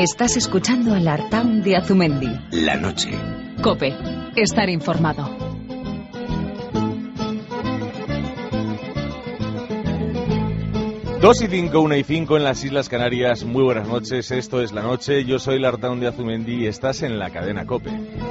Estás escuchando el Artaun de Azumendi. La noche. COPE. Estar informado. Dos y 5, 1 y 5 en las Islas Canarias. Muy buenas noches, esto es La Noche. Yo soy el Artaun de Azumendi y estás en la cadena COPE.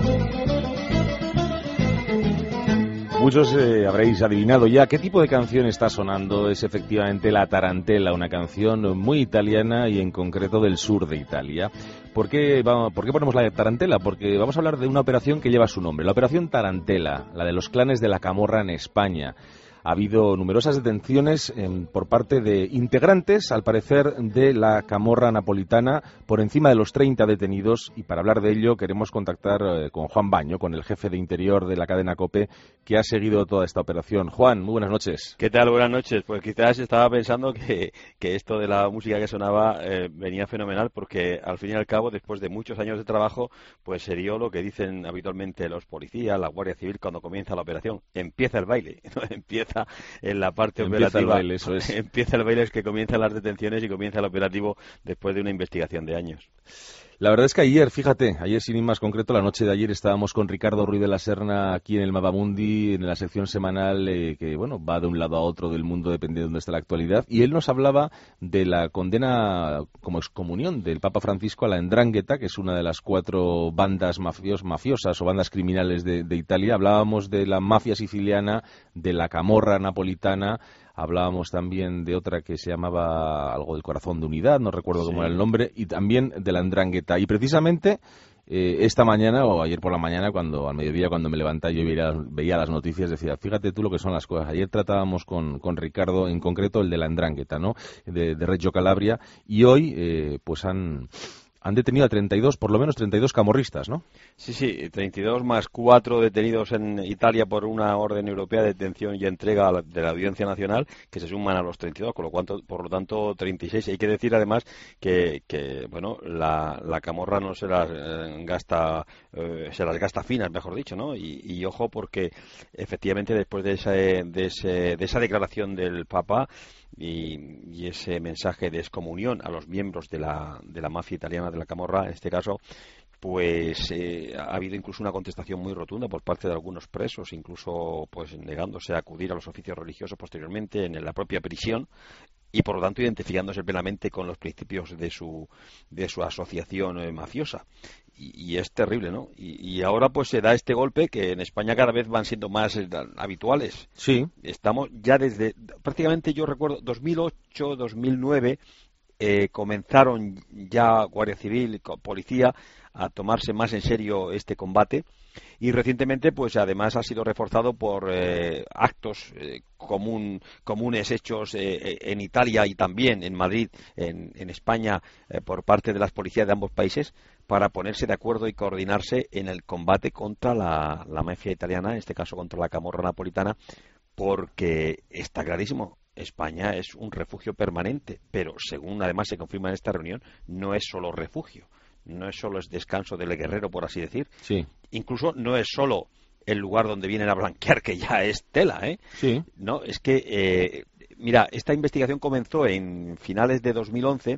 Muchos habréis adivinado ya qué tipo de canción está sonando. Es efectivamente la Tarantella, una canción muy italiana y en concreto del sur de Italia. ¿Por qué ponemos la Tarantella? Porque vamos a hablar de una operación que lleva su nombre, la Operación Tarantella, la de los clanes de la Camorra en España. Ha habido numerosas detenciones por parte de integrantes, al parecer, de la camorra napolitana, por encima de los 30 detenidos, y para hablar de ello queremos contactar con Juan Baño, con el jefe de Interior de la cadena COPE, que ha seguido toda esta operación. Juan, muy buenas noches. ¿Qué tal? Buenas noches. Pues quizás estaba pensando que esto de la música que sonaba venía fenomenal, porque al fin y al cabo, después de muchos años de trabajo, pues se dio lo que dicen habitualmente los policías, la Guardia Civil, cuando comienza la operación. Empieza el baile, ¿no? Empieza en la parte operativa. El baile, eso es. Empieza el baile, es que comienzan las detenciones y comienza el operativo después de una investigación de años. La verdad es que ayer sin ir más concreto, la noche de ayer estábamos con Ricardo Ruiz de la Serna aquí en el Mapamundi, en la sección semanal que va de un lado a otro del mundo dependiendo de dónde está la actualidad, y él nos hablaba de la condena como excomunión del Papa Francisco a la 'Ndrangheta, que es una de las 4 bandas mafiosas o bandas criminales de Italia. Hablábamos de la mafia siciliana, de la camorra napolitana. Hablábamos también de otra que se llamaba algo del Corazón de Unidad, no recuerdo cómo era el nombre, y también de la 'Ndrangheta. Y precisamente esta mañana, o ayer por la mañana, al mediodía, cuando me levantaba, yo veía las noticias, decía, fíjate tú lo que son las cosas. Ayer tratábamos con Ricardo, en concreto, el de la 'Ndrangheta, ¿no? De Reggio Calabria, y hoy pues han detenido a 32, por lo menos 32 camorristas, ¿no? Sí, 32 más 4 detenidos en Italia por una orden europea de detención y entrega de la Audiencia Nacional, que se suman a los 32, por lo tanto 36. Hay que decir además que bueno, la camorra no se las gasta, se las gasta finas, mejor dicho, ¿no? Y ojo, porque efectivamente después de esa declaración del Papa y ese mensaje de excomunión a los miembros de la mafia italiana, de la camorra, en este caso, pues ha habido incluso una contestación muy rotunda por parte de algunos presos, incluso pues negándose a acudir a los oficios religiosos posteriormente en la propia prisión, y por lo tanto identificándose plenamente con los principios de su asociación mafiosa. Y es terrible, ¿no? Y ahora pues se da este golpe que en España cada vez van siendo más habituales. Sí. Estamos ya desde, prácticamente yo recuerdo, 2008, 2009, comenzaron ya Guardia Civil y Policía a tomarse más en serio este combate, y recientemente pues además ha sido reforzado por actos comunes hechos en Italia y también en Madrid, en España, por parte de las policías de ambos países, para ponerse de acuerdo y coordinarse en el combate contra la mafia italiana, en este caso contra la camorra napolitana, porque está clarísimo, España es un refugio permanente, pero según además se confirma en esta reunión, no es solo refugio, no es solo el descanso del guerrero, por así decir. Sí. Incluso no es solo el lugar donde vienen a blanquear, que ya es tela, ¿eh? Sí. No, es que, mira, esta investigación comenzó en finales de 2011.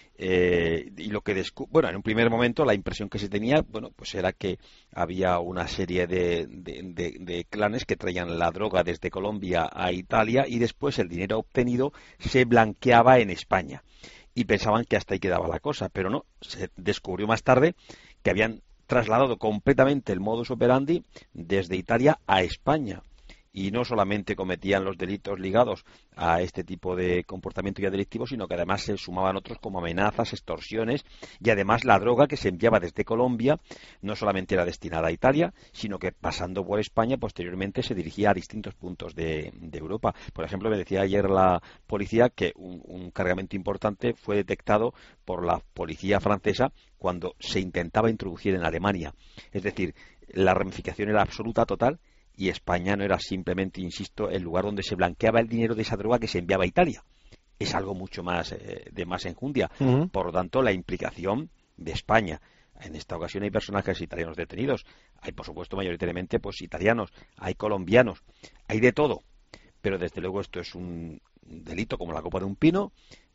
Y lo que en un primer momento la impresión que se tenía, pues era que había una serie de clanes que traían la droga desde Colombia a Italia, y después el dinero obtenido se blanqueaba en España, y pensaban que hasta ahí quedaba la cosa, pero no, se descubrió más tarde que habían trasladado completamente el modus operandi desde Italia a España. Y no solamente cometían los delitos ligados a este tipo de comportamiento ya delictivo, sino que además se sumaban otros como amenazas, extorsiones, y además la droga que se enviaba desde Colombia no solamente era destinada a Italia, sino que pasando por España posteriormente se dirigía a distintos puntos de Europa. Por ejemplo, me decía ayer la policía que un cargamento importante fue detectado por la policía francesa cuando se intentaba introducir en Alemania. Es decir, la ramificación era absoluta, total, y España no era simplemente, insisto, el lugar donde se blanqueaba el dinero de esa droga que se enviaba a Italia. Es algo mucho más de más enjundia. Uh-huh. Por lo tanto, la implicación de España. En esta ocasión hay personajes italianos detenidos. Hay, por supuesto, mayoritariamente pues italianos. Hay colombianos. Hay de todo. Pero, desde luego, esto es un delito como la copa de un pino,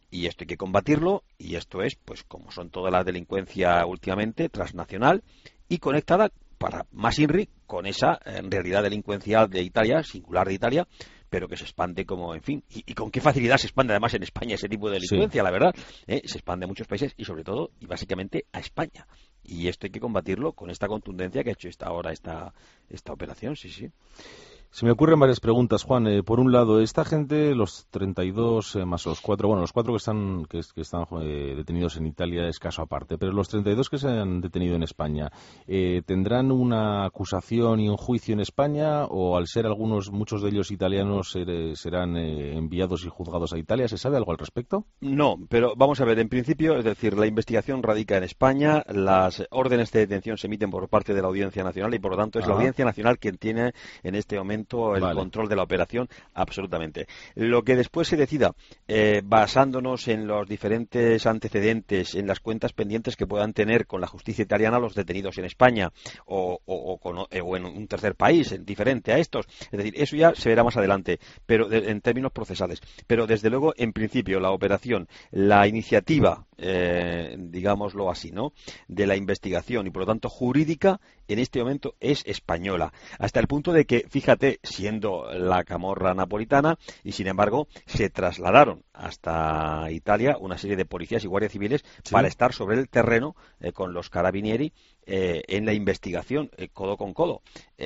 Y esto hay que combatirlo, y esto es, pues como son toda la delincuencia últimamente, transnacional y conectada para más INRI con esa en realidad delincuencial de Italia, singular de Italia, pero que se expande como, en fin, y con qué facilidad se expande además en España ese tipo de delincuencia, la verdad, se expande a muchos países y sobre todo, y básicamente a España. Y esto hay que combatirlo con esta contundencia que ha hecho esta operación, sí, sí. Se me ocurren varias preguntas, Juan. Por un lado, esta gente, los 32 más los 4, bueno, los 4 que están detenidos en Italia es caso aparte, pero los 32 que se han detenido en España, ¿tendrán una acusación y un juicio en España o al ser muchos de ellos italianos, serán enviados y juzgados a Italia? ¿Se sabe algo al respecto? No, pero vamos a ver, en principio, es decir, la investigación radica en España, las órdenes de detención se emiten por parte de la Audiencia Nacional y por lo tanto es la Audiencia Nacional quien tiene en este momento el control de la operación, absolutamente. Lo que después se decida, basándonos en los diferentes antecedentes, en las cuentas pendientes que puedan tener con la justicia italiana los detenidos en España o en un tercer país diferente a estos, es decir, eso ya se verá más adelante, pero en términos procesales. Pero desde luego, en principio, la operación, la iniciativa, digámoslo así, ¿no?, de la investigación y por lo tanto jurídica en este momento es española, hasta el punto de que, fíjate, siendo la camorra napolitana y sin embargo se trasladaron hasta Italia una serie de policías y guardias civiles para estar sobre el terreno con los carabinieri en la investigación codo con codo.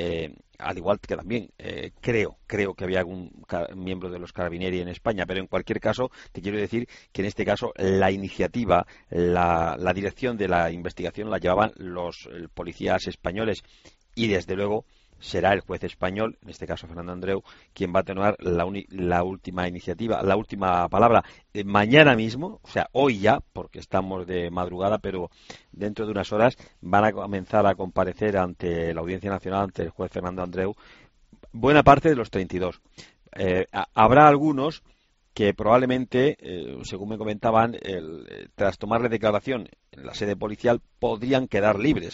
Al igual que también creo que había algún miembro de los carabinieri en España, pero en cualquier caso te quiero decir que en este caso la iniciativa, la dirección de la investigación la llevaban los policías españoles y desde luego será el juez español, en este caso Fernando Andreu, quien va a tener la última iniciativa, la última palabra. Mañana mismo, o sea, hoy ya, porque estamos de madrugada, pero dentro de unas horas van a comenzar a comparecer ante la Audiencia Nacional, ante el juez Fernando Andreu, buena parte de los 32. Habrá algunos que probablemente, según me comentaban, tras tomarle declaración en la sede policial, podrían quedar libres.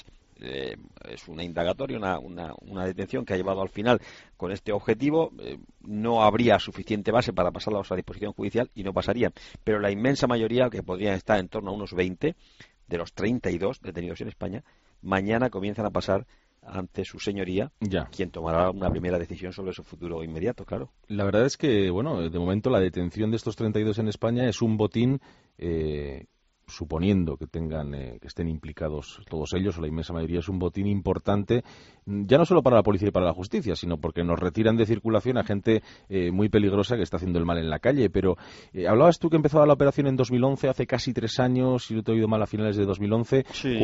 Es una indagatoria, una detención que ha llevado al final con este objetivo. No habría suficiente base para pasarlos a disposición judicial y no pasarían. Pero la inmensa mayoría, que podrían estar en torno a unos 20 de los 32 detenidos en España, mañana comienzan a pasar ante su señoría, quien tomará una primera decisión sobre su futuro inmediato, claro. La verdad es que, bueno, de momento la detención de estos 32 en España es un botín, suponiendo que que estén implicados todos ellos o la inmensa mayoría, es un botín importante, ya no solo para la policía y para la justicia, sino porque nos retiran de circulación a gente muy peligrosa que está haciendo el mal en la calle. Pero hablabas tú que empezaba la operación en 2011, hace casi 3 años, si no te he oído mal, a finales de 2011, sí,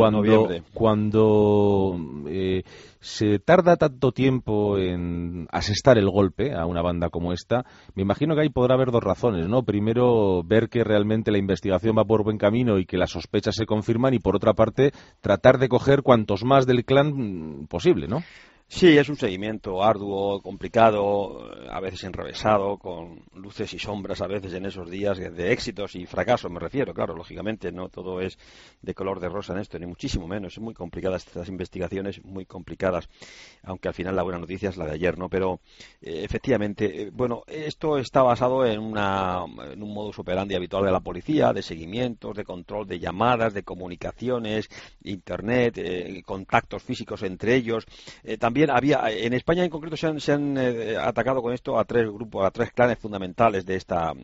cuando se tarda tanto tiempo en asestar el golpe a una banda como esta. Me imagino que ahí podrá haber dos razones, ¿no? Primero, ver que realmente la investigación va por buen camino y que las sospechas se confirman, y por otra parte, tratar de coger cuantos más del clan posible, ¿no? Sí, es un seguimiento arduo, complicado, a veces enrevesado, con luces y sombras a veces en esos días, de éxitos y fracasos me refiero, claro, lógicamente no todo es de color de rosa en esto, ni muchísimo menos, es muy complicadas estas investigaciones, muy complicadas, aunque al final la buena noticia es la de ayer, ¿no? Pero efectivamente, bueno, esto está basado en un modus operandi habitual de la policía, de seguimientos, de control de llamadas, de comunicaciones, internet, contactos físicos entre ellos, también había, en España en concreto se han atacado con esto a 3 grupos, a 3 clanes fundamentales de esta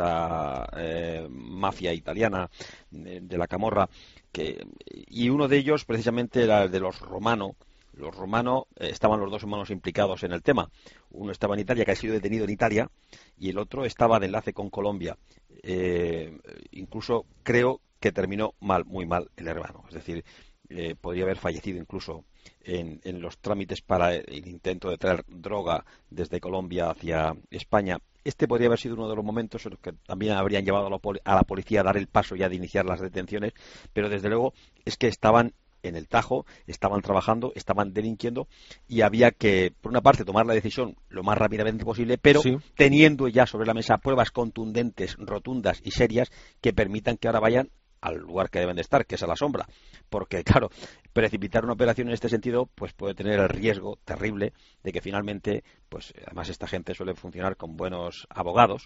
mafia italiana de la camorra, y uno de ellos precisamente era el de los Romano. Los Romano, estaban los dos hermanos implicados en el tema. Uno estaba en Italia, que ha sido detenido en Italia, y el otro estaba de enlace con Colombia. Incluso creo que terminó mal, muy mal el hermano. Es decir, podría haber fallecido incluso en los trámites para el intento de traer droga desde Colombia hacia España. Este podría haber sido uno de los momentos en los que también habrían llevado a la policía a dar el paso ya de iniciar las detenciones, pero desde luego es que estaban en el tajo, estaban trabajando, estaban delinquiendo, y había que, por una parte, tomar la decisión lo más rápidamente posible, pero teniendo ya sobre la mesa pruebas contundentes, rotundas y serias que permitan que ahora vayan al lugar que deben de estar, que es a la sombra, porque claro, precipitar una operación en este sentido pues puede tener el riesgo terrible de que finalmente, pues además esta gente suele funcionar con buenos abogados,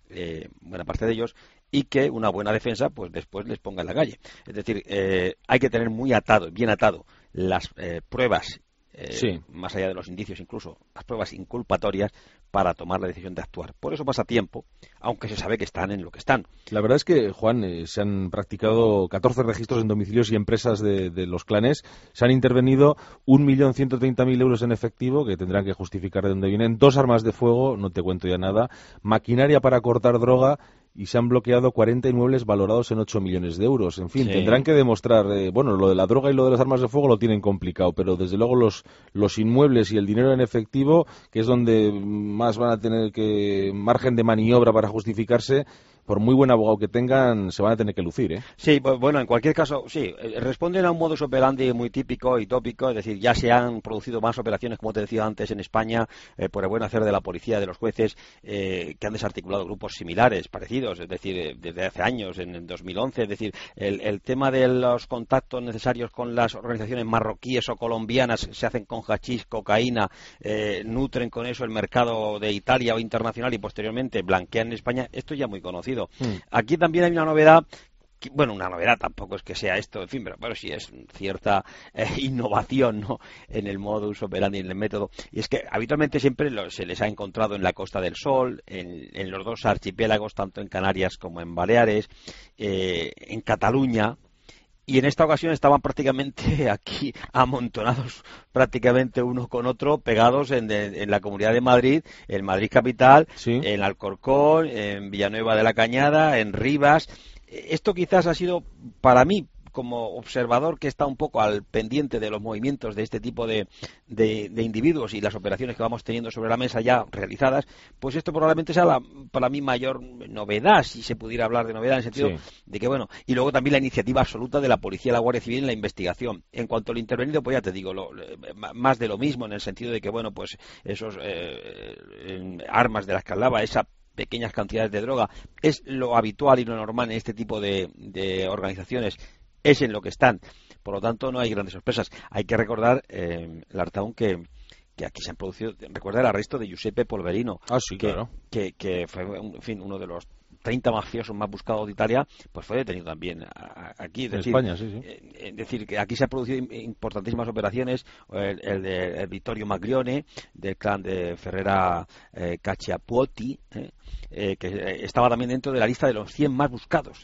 buena parte de ellos, y que una buena defensa pues después les ponga en la calle. Es decir, hay que tener bien atado las pruebas, más allá de los indicios, incluso las pruebas inculpatorias, para tomar la decisión de actuar. Por eso pasa tiempo, aunque se sabe que están en lo que están. La verdad es que, Juan, se han practicado 14 registros en domicilios y empresas de los clanes. Se han intervenido 1.130.000 euros en efectivo, que tendrán que justificar de dónde vienen, 2 armas de fuego, no te cuento ya nada, maquinaria para cortar droga, y se han bloqueado 40 inmuebles valorados en 8 millones de euros. En fin, tendrán que demostrar, lo de la droga y lo de las armas de fuego lo tienen complicado, pero desde luego los inmuebles y el dinero en efectivo, que es donde más van a tener que margen de maniobra para justificarse, por muy buen abogado que tengan, se van a tener que lucir, ¿eh? Sí, bueno, en cualquier caso, sí, responden a un modus operandi muy típico y tópico, es decir, ya se han producido más operaciones, como te decía antes, en España, por el buen hacer de la policía, de los jueces, que han desarticulado grupos similares, parecidos, es decir, desde hace años, en 2011, es decir, el tema de los contactos necesarios con las organizaciones marroquíes o colombianas, se hacen con hachís, cocaína, nutren con eso el mercado de Italia o internacional y posteriormente blanquean en España, esto ya es muy conocido. Aquí también hay una novedad, una novedad tampoco es que sea esto, en fin, pero bueno, sí es cierta innovación, ¿no?, en el modus operandi, en el método, y es que habitualmente siempre se les ha encontrado en la Costa del Sol, en los dos archipiélagos, tanto en Canarias como en Baleares, en Cataluña. Y en esta ocasión estaban prácticamente aquí amontonados, prácticamente uno con otro, pegados en la Comunidad de Madrid, en Madrid capital, en Alcorcón, en Villanueva de la Cañada, en Rivas. Esto quizás ha sido, para mí, como observador que está un poco al pendiente de los movimientos de este tipo de individuos y las operaciones que vamos teniendo sobre la mesa ya realizadas, pues esto probablemente sea para mí mayor novedad, si se pudiera hablar de novedad, en el sentido de que, bueno, y luego también la iniciativa absoluta de la Policía y la Guardia Civil en la investigación. En cuanto al intervenido, pues ya te digo, más de lo mismo, en el sentido de que, bueno, pues esos armas de las que hablaba, esa pequeñas cantidades de droga, es lo habitual y lo normal en este tipo de organizaciones, es en lo que están. Por lo tanto, no hay grandes sorpresas. Hay que recordar, Lartaun, que aquí se han producido, recuerda el arresto de Giuseppe Polverino, que fue, en fin, uno de los 30 mafiosos más buscados de Italia, pues fue detenido también aquí. Es decir, en España, sí. Es decir, que aquí se han producido importantísimas operaciones, el de Vittorio Maglione, del clan de Ferrera Cacciapuoti, que estaba también dentro de la lista de los 100 más buscados.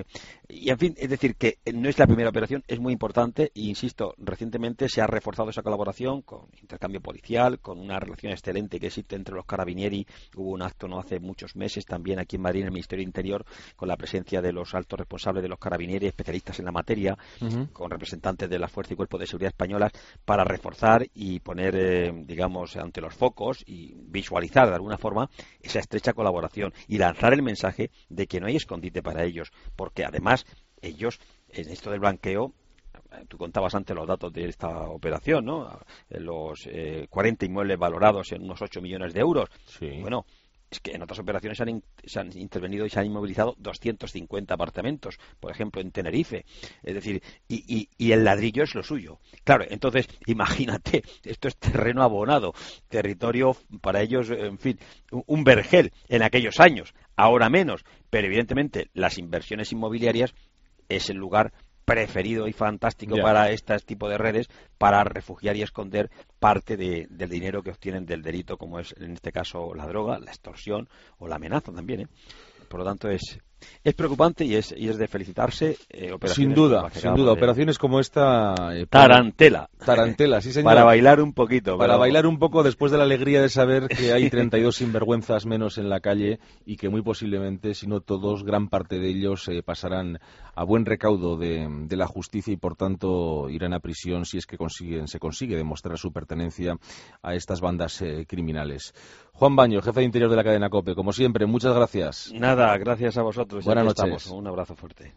Y en fin, es decir, que no es la primera operación, es muy importante e insisto, recientemente se ha reforzado esa colaboración con intercambio policial, con una relación excelente que existe entre los carabinieri. Hubo un acto no hace muchos meses también aquí en Madrid, en el Ministerio del Interior, con la presencia de los altos responsables de los carabinieri, especialistas en la materia, con representantes de la Fuerza y Cuerpo de Seguridad españolas, para reforzar y poner, digamos, ante los focos y visualizar de alguna forma esa estrecha colaboración y lanzar el mensaje de que no hay escondite para ellos, porque además ellos, en esto del blanqueo, tú contabas antes los datos de esta operación, ¿no? Los 40 inmuebles valorados en unos 8 millones de euros. Bueno, es que en otras operaciones se han intervenido y se han inmovilizado 250 apartamentos, por ejemplo, en Tenerife. Es decir, y el ladrillo es lo suyo. Claro, entonces, imagínate, esto es terreno abonado, territorio para ellos, en fin, un vergel en aquellos años, ahora menos, pero evidentemente las inversiones inmobiliarias es el lugar preferido y fantástico para este tipo de redes, para refugiar y esconder parte del dinero que obtienen del delito, como es en este caso la droga, la extorsión o la amenaza también, Por lo tanto es preocupante y es de felicitarse. Sin duda, operaciones como esta. Tarantela, sí señor. Para bailar un poquito. Para bailar un poco después de la alegría de saber que hay 32 sinvergüenzas menos en la calle y que muy posiblemente, si no todos, gran parte de ellos pasarán a buen recaudo de la justicia y por tanto irán a prisión si es que se consigue demostrar su pertenencia a estas bandas criminales. Juan Baño, jefe de Interior de la cadena COPE, como siempre, muchas gracias. Nada, gracias a vosotros. Buenas noches. Estamos. Un abrazo fuerte.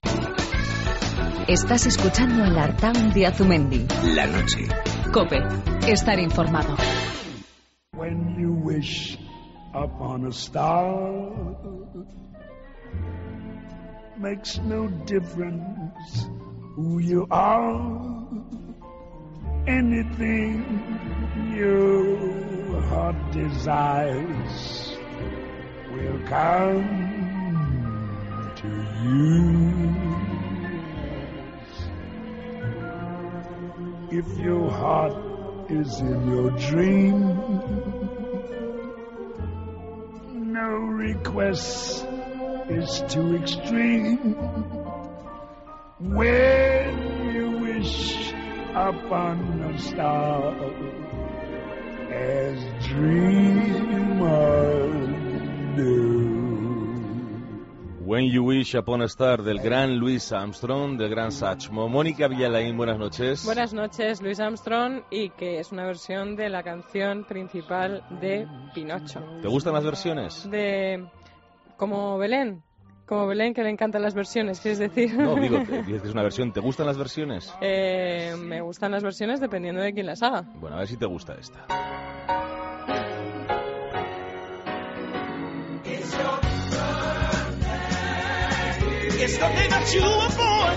Estás escuchando el Artaun de Azumendi. La noche. COPE. Estar informado. When you wish upon a star, makes no difference who you are. Anything your heart desires will come to you. If your heart is in your dream, no request is too extreme. When you wish upon a star, as dreamers do. When You Wish Upon a Star, del gran Louis Armstrong, del gran Satchmo. Mónica Villalain, buenas noches. Buenas noches, Louis Armstrong, y que es una versión de la canción principal de Pinocho. ¿Te gustan las versiones? Como Belén, que le encantan las versiones, ¿quieres decir? No, digo, dices que es una versión. ¿Te gustan las versiones? Me gustan las versiones dependiendo de quién las haga. Bueno, a ver si te gusta esta. It's the day that you were born.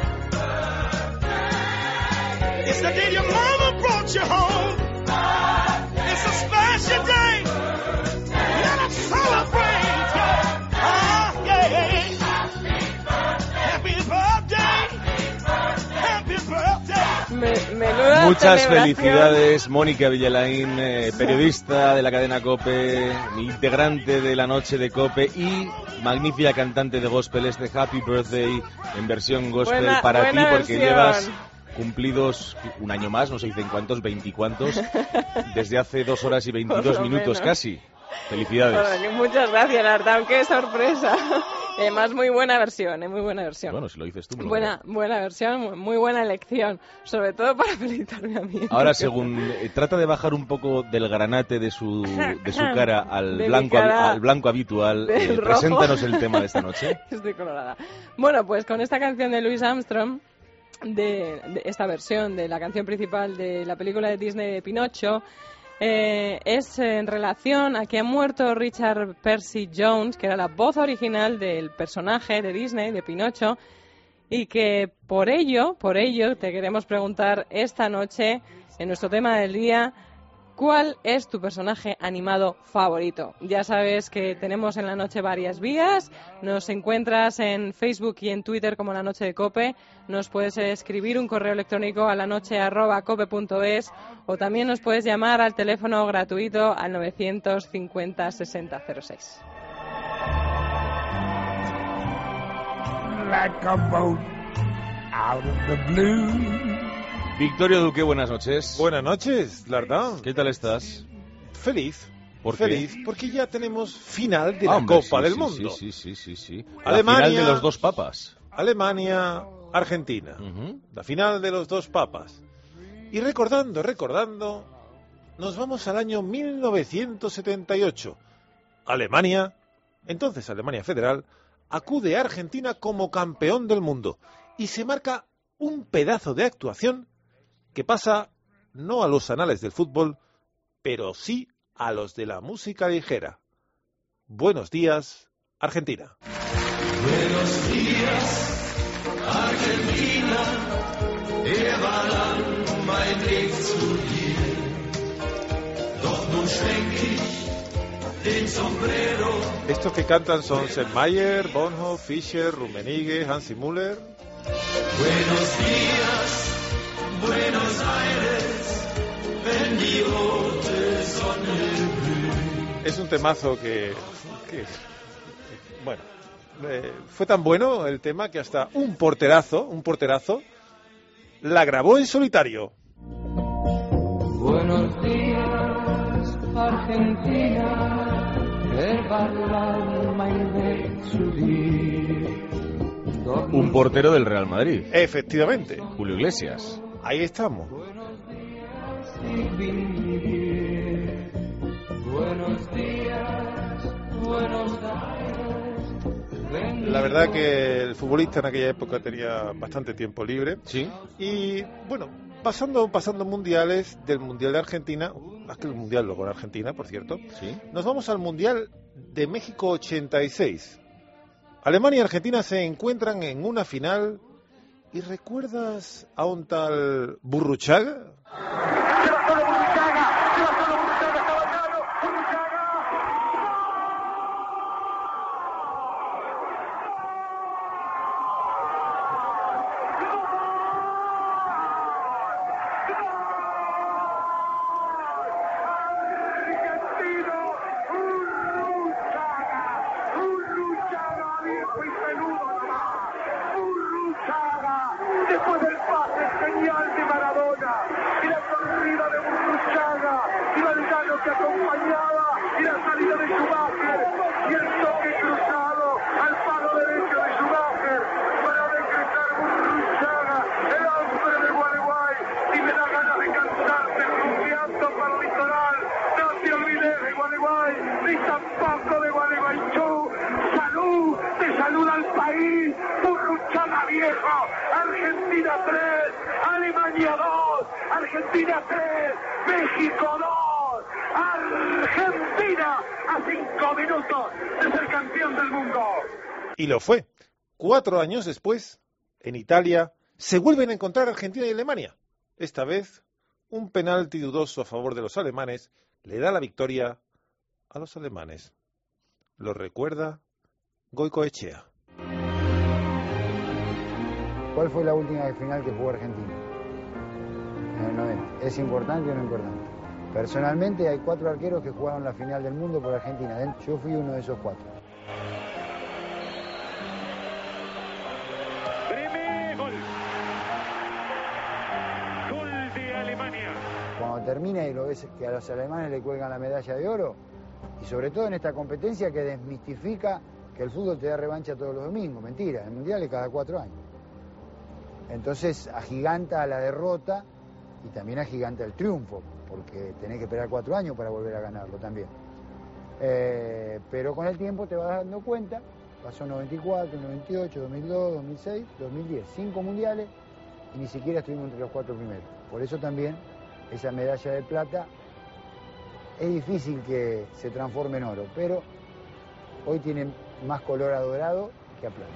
It's the day your mama brought you home. It's a special day. Let us celebrate. Ah, yeah. Happy birthday. Happy birthday. Menuda Muchas celebración. felicidades, Mónica Villalain, periodista de la cadena COPE, integrante de la noche de COPE y magnífica cantante de gospel. Este Happy Birthday en versión gospel para ti, porque versión. llevas cumplidos un año más, no sé en cuántos, 20 y cuántos, desde hace 2 horas y 22 minutos menos. Casi. Felicidades. Bueno, muchas gracias, Artán, qué sorpresa. Además, muy buena versión, muy buena versión. Bueno, si lo dices tú. Buena versión, muy buena elección, sobre todo para felicitarme a mí. Ahora, según trata de bajar un poco del granate de su cara al De blanco, mi cara al blanco habitual, del rojo. preséntanos el tema de esta noche. Estoy colorada. Bueno, pues con esta canción de Louis Armstrong, de esta versión de la canción principal de la película de Disney de Pinocho, es en relación a que ha muerto Richard Percy Jones, que era la voz original del personaje de Disney, de Pinocho, y que por ello te queremos preguntar esta noche, en nuestro tema del día, ¿cuál es tu personaje animado favorito? Ya sabes que tenemos en la noche varias vías. Nos encuentras en Facebook y en Twitter como La Noche de COPE. Nos puedes escribir un correo electrónico a lanoche@cope.es o también nos puedes llamar al teléfono gratuito al 950 60 06. Like a boat out of the blue. Victorio Duque, buenas noches. Buenas noches, Lardán. ¿Qué tal estás? Feliz. ¿Por qué? Feliz, porque ya tenemos final de la Hombre, Copa sí, del sí, Mundo. Sí. Alemania- La final de los dos papas. Alemania, Argentina. Ujú. La final de los dos papas. Y recordando, nos vamos al año 1978. Alemania, entonces Alemania Federal, acude a Argentina como campeón del mundo y se marca un pedazo de actuación que pasa no a los anales del fútbol, pero sí a los de la música ligera. Buenos días, Argentina. Buenos días, Argentina. War lang mein Weg zu dir. Doch nun schwenk ich den sombrero. Estos que cantan son Sennmayer, Bonhoff, Fischer, Rummenigge, Hansi Müller. Buenos días, Buenos Aires, wenn die rote Sonne blüht. Es un temazo que bueno, fue tan bueno el tema que hasta un porterazo, la grabó en solitario. Buenos días, Argentina, war lang mein Weg zu dir. Un portero del Real Madrid, Efectivamente, Julio Iglesias. ahí estamos. Ich bin hier. Buenos días, Buenos Aires. La verdad que el futbolista en aquella época tenía bastante tiempo libre. Sí. Y bueno, pasando mundiales, del Mundial de Argentina, más que el Mundial luego en Argentina, por cierto, Sí. nos vamos al Mundial de México 86. Alemania y Argentina se encuentran en una final. ¿Y recuerdas a un tal Burruchaga? México de Gualeguaychú. Salud, te saluda el país. Burruchaga viejo. Argentina 3, Alemania 2, Argentina 3, México 2. Argentina a 5 minutos de ser campeón del mundo. Y lo fue. 4 años después, en Italia, se vuelven a encontrar Argentina y Alemania. Esta vez, un penalti dudoso a favor de los alemanes le da la victoria a los alemanes. Lo recuerda Goicoechea. ¿Cuál fue la última final que jugó Argentina? En el 90. ¿Es importante o no importante? Personalmente hay 4 arqueros que jugaron la final del mundo por Argentina. Yo fui uno de esos 4. Primer gol. Gol de Alemania. Cuando termina y lo ves que a los alemanes le cuelgan la medalla de oro, y sobre todo en esta competencia que desmistifica que el fútbol te da revancha todos los domingos. Mentira, el Mundial es cada 4 años. Entonces agiganta la derrota y también agiganta el triunfo, porque tenés que esperar 4 años para volver a ganarlo también. Pero con el tiempo te vas dando cuenta, pasó 94, 98, 2002, 2006, 2010, 5 mundiales y ni siquiera estuvimos entre los 4 primeros. Por eso también esa medalla de plata es difícil que se transforme en oro, pero hoy tiene más color a dorado que a plata.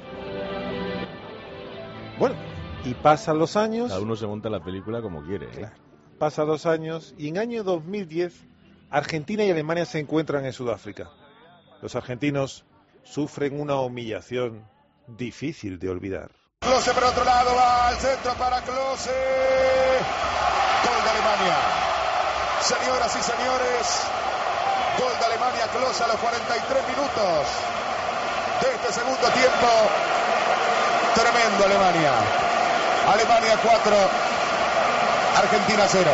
Bueno, y pasan los años. Cada uno se monta la película como quiere. Claro. Pasan los años y en año 2010 Argentina y Alemania se encuentran en Sudáfrica. Los argentinos sufren una humillación difícil de olvidar. Klose por otro lado, va al centro para Klose. Gol de Alemania. Señoras y señores, gol de Alemania, Klose a los 43 minutos de este segundo tiempo. Tremendo Alemania. Alemania 4, Argentina 0.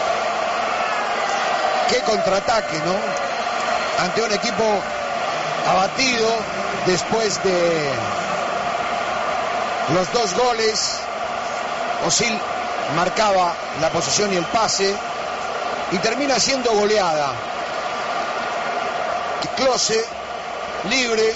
Qué contraataque, ¿no? Ante un equipo abatido después de los 2 goles. Özil marcaba la posesión y el pase y termina siendo goleada. Klose, libre,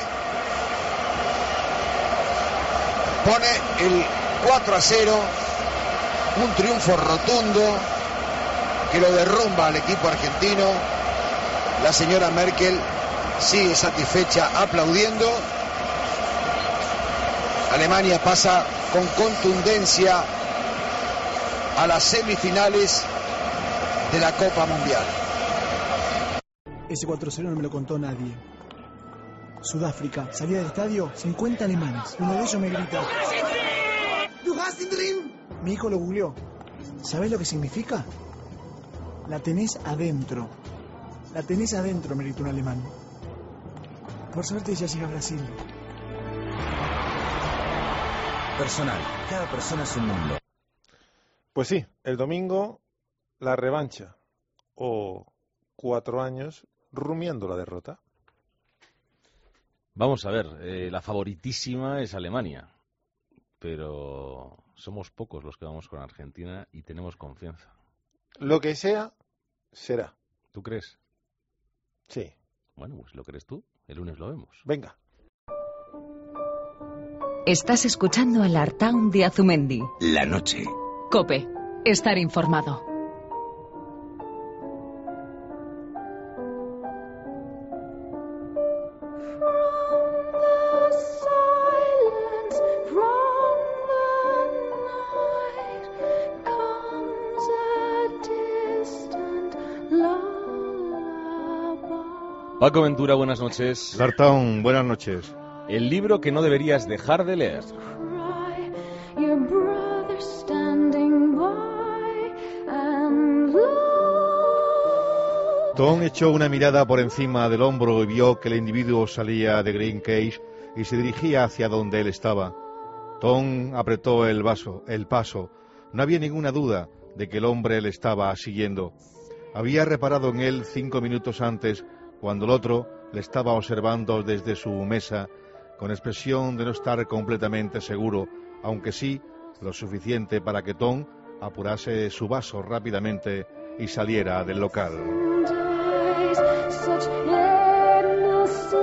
pone el 4-0, un triunfo rotundo que lo derrumba al equipo argentino. La señora Merkel sigue satisfecha aplaudiendo. Alemania pasa con contundencia a las semifinales de la Copa Mundial. Ese 4-0 no me lo contó nadie. Sudáfrica, salida del estadio, 50 alemanes. Uno de ellos me grita: "¿Du hast den drin?". Mi hijo lo googleó. ¿Sabés lo que significa? La tenés adentro. La tenés adentro, me gritó un alemán. Por suerte ya llega a Brasil. Personal, cada persona es un mundo. Pues sí, el domingo la revancha, o 4 años rumiando la derrota. Vamos a ver, la favoritísima es Alemania, pero somos pocos los que vamos con Argentina y tenemos confianza. Lo que sea, será. ¿Tú crees? Sí. Bueno, pues lo crees tú, el lunes lo vemos. Venga. Estás escuchando el Artaun de Azumendi. La noche. COPE. Estar informado. Paco Ventura, buenas noches. Lartaun, buenas noches. El libro que no deberías dejar de leer. Tom echó una mirada por encima del hombro y vio que el individuo salía de Green Cage y se dirigía hacia donde él estaba. Tom apretó el paso. No había ninguna duda de que el hombre le estaba siguiendo. Había reparado en él 5 minutos antes, cuando el otro le estaba observando desde su mesa, con expresión de no estar completamente seguro, aunque sí lo suficiente para que Tom apurase su vaso rápidamente y saliera del local.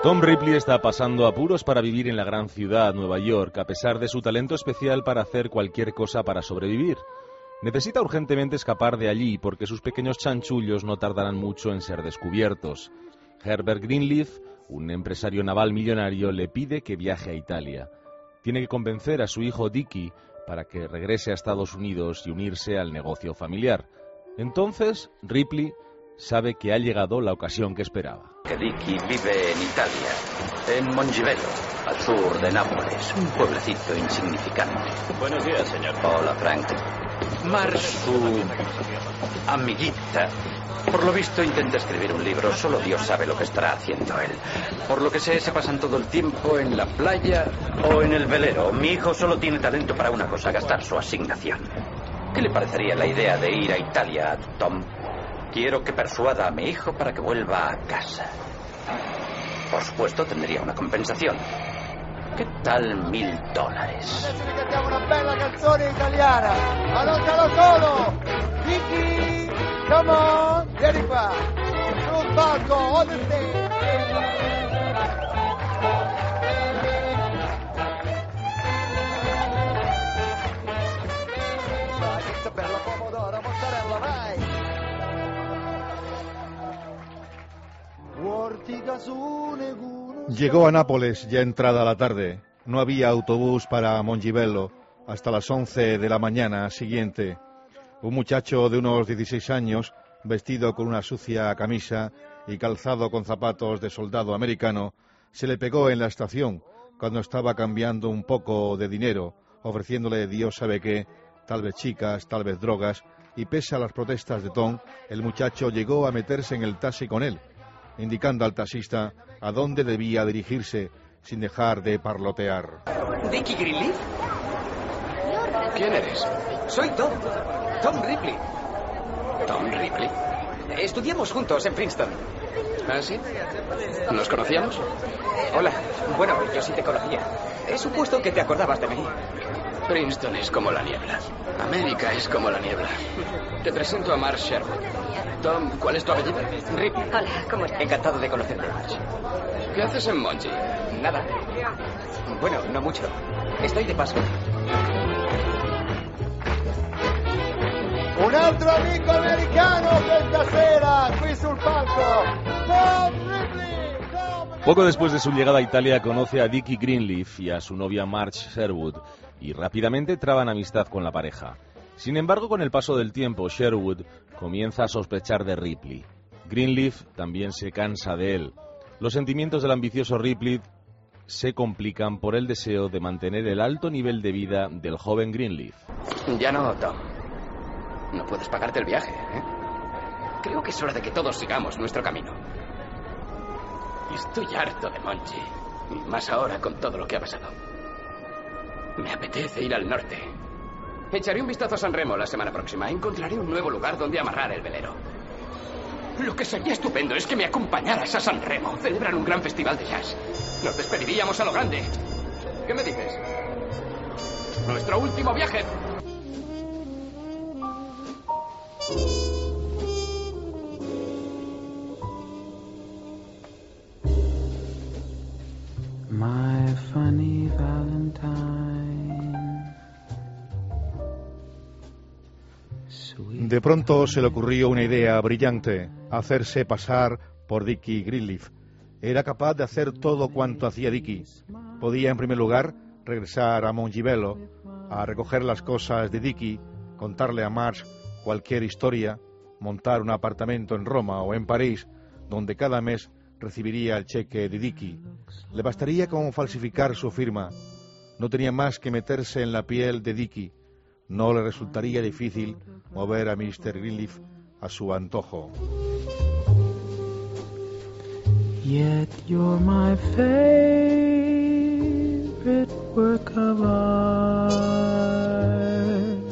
Tom Ripley está pasando apuros para vivir en la gran ciudad, Nueva York, a pesar de su talento especial para hacer cualquier cosa para sobrevivir. Necesita urgentemente escapar de allí porque sus pequeños chanchullos no tardarán mucho en ser descubiertos. Herbert Greenleaf, un empresario naval millonario, le pide que viaje a Italia. Tiene que convencer a su hijo Dickie para que regrese a Estados Unidos y unirse al negocio familiar. Entonces, Ripley sabe que ha llegado la ocasión que esperaba. Que Dickie vive en Italia, en Mongivello, al sur de Nápoles, un pueblecito insignificante. Buenos días, señor. Hola, Frank. Marge, su amiguita, por lo visto intenta escribir un libro. Solo Dios sabe lo que estará haciendo él. Por lo que sé, se pasan todo el tiempo en la playa o en el velero. Mi hijo solo tiene talento para una cosa: gastar su asignación. ¿Qué le parecería la idea de ir a Italia, Tom? Quiero que persuada a mi hijo para que vuelva a casa. Por supuesto, tendría una compensación. ¿Qué tal $1000? Adesso vi cantiamo una bella canzone italiana. Allontalo solo. Dickie, come on, vieni qua. Sul palco, on the stage. Vai, pizza bella, pomodoro, mozzarella, vai. Llegó a Nápoles ya entrada la tarde. No había autobús para Mongivello hasta las 11 de la mañana siguiente. Un muchacho de unos 16 años, vestido con una sucia camisa y calzado con zapatos de soldado americano, se le pegó en la estación cuando estaba cambiando un poco de dinero, ofreciéndole Dios sabe qué, tal vez chicas, tal vez drogas, y pese a las protestas de Tom, el muchacho llegó a meterse en el taxi con él, indicando al taxista a dónde debía dirigirse sin dejar de parlotear. ¿Dickie Greenleaf? ¿Quién eres? Soy Tom Ripley. ¿Tom Ripley? Estudiamos juntos en Princeton. ¿Ah, sí? ¿Nos conocíamos? Hola. Bueno, yo sí te conocía. He supuesto que te acordabas de mí. Princeton es como la niebla. América es como la niebla. Te presento a Marge Sherwood. Tom, ¿cuál es tu apellido? Ripley. Hola, ¿cómo estás? Encantado de conocerte, Marge. ¿Qué haces en Mongi? Nada. Bueno, no mucho. Estoy de paso. Un altro amico americano questa sera qui sul palco. Tom Ripley. Poco después de su llegada a Italia conoce a Dickie Greenleaf y a su novia Marge Sherwood y rápidamente traban amistad con la pareja. Sin embargo, con el paso del tiempo, Sherwood comienza a sospechar de Ripley. Greenleaf también se cansa de él. Los sentimientos del ambicioso Ripley se complican por el deseo de mantener el alto nivel de vida del joven Greenleaf. Ya no, Tom. No puedes pagarte el viaje, ¿eh? Creo que es hora de que todos sigamos nuestro camino. Estoy harto de Mongi, y más ahora con todo lo que ha pasado. Me apetece ir al norte. Echaré un vistazo a San Remo la semana próxima. Encontraré un nuevo lugar donde amarrar el velero. Lo que sería estupendo es que me acompañaras a San Remo. Celebran un gran festival de jazz. Nos despediríamos a lo grande. ¿Qué me dices? ¡Nuestro último viaje! My funny Valentine. De pronto se le ocurrió una idea brillante: hacerse pasar por Dickie Greenleaf. Era capaz de hacer todo cuanto hacía Dickie. Podía, en primer lugar, regresar a Mongivello, a recoger las cosas de Dickie, contarle a Marge cualquier historia, montar un apartamento en Roma o en París, donde cada mes recibiría el cheque de Dickie. Le bastaría con falsificar su firma. No tenía más que meterse en la piel de Dickie. No le resultaría difícil mover a Mr. Greenleaf a su antojo. Yet you're my favorite work of art.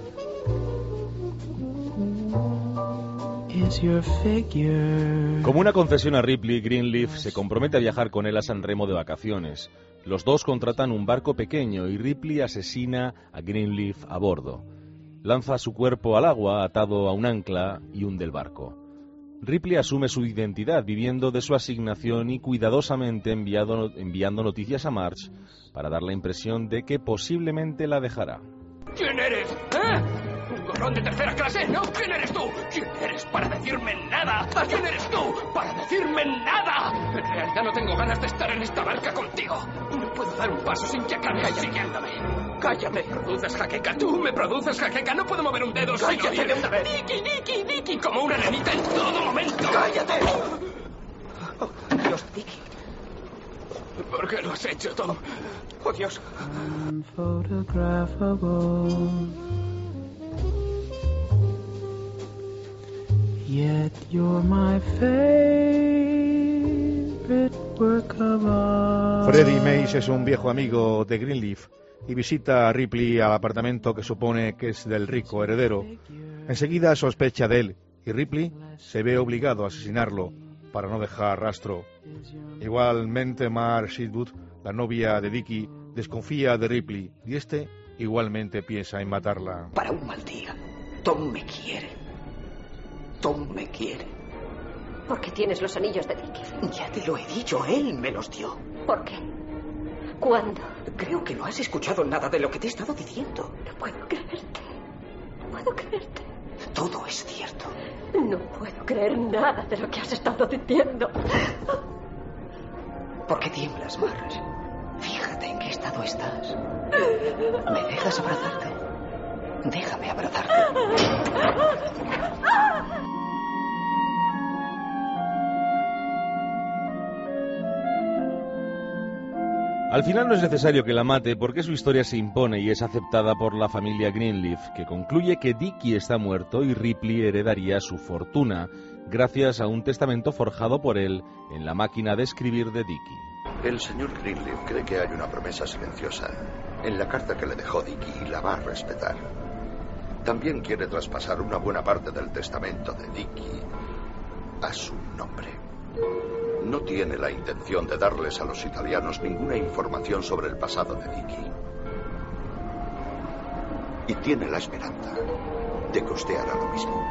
Is your figure. Como una concesión a Ripley, Greenleaf se compromete a viajar con él a San Remo de vacaciones. Los dos contratan un barco pequeño y Ripley asesina a Greenleaf a bordo. Lanza su cuerpo al agua atado a un ancla y hunde el barco. Ripley asume su identidad, viviendo de su asignación y cuidadosamente enviando noticias a Marge para dar la impresión de que posiblemente la dejará. ¿Quién eres? ¿Un gorrón de tercera clase? ¿No? ¿Quién eres tú? ¿Quién eres para decirme nada? ¿Quién eres tú para decirme nada? En realidad no tengo ganas de estar en esta barca contigo. No puedo dar un paso sin que acabes siguiéndome. ¡Cállate! ¿Me produces jaqueca? ¿Tú me produces jaqueca? No puedo mover un dedo sin oír. ¡Cállate de una vez! ¡Dicky! Como una nenita en todo momento. ¡Cállate! Oh, Dios, Dicky. ¿Por qué lo has hecho, Tom? ¡Oh, Dios! Unphotographable. Yet you're my favorite work of art. Freddie Mays es un viejo amigo de Greenleaf y visita a Ripley al apartamento que supone que es del rico heredero. Enseguida sospecha de él y Ripley se ve obligado a asesinarlo para no dejar rastro. Igualmente Marge Eastwood, la novia de Dicky, desconfía de Ripley y este igualmente piensa en matarla. Para un mal día, Tom me quiere. Tom me quiere. ¿Por qué tienes los anillos de Dicky? Ya te lo he dicho, él me los dio. ¿Por qué? ¿Cuándo? Creo que no has escuchado nada de lo que te he estado diciendo. No puedo creerte. No puedo creerte. Todo es cierto. No puedo creer nada de lo que has estado diciendo. ¿Por qué tiemblas, Marge? Fíjate en qué estado estás. ¿Me dejas abrazarte? Déjame abrazarte. Al final no es necesario que la mate porque su historia se impone y es aceptada por la familia Greenleaf, que concluye que Dicky está muerto y Ripley heredaría su fortuna gracias a un testamento forjado por él en la máquina de escribir de Dicky. El señor Greenleaf cree que hay una promesa silenciosa en la carta que le dejó Dicky y la va a respetar. También quiere traspasar una buena parte del testamento de Dicky a su nombre. No tiene la intención de darles a los italianos ninguna información sobre el pasado de Dicky. Y tiene la esperanza de que usted hará lo mismo.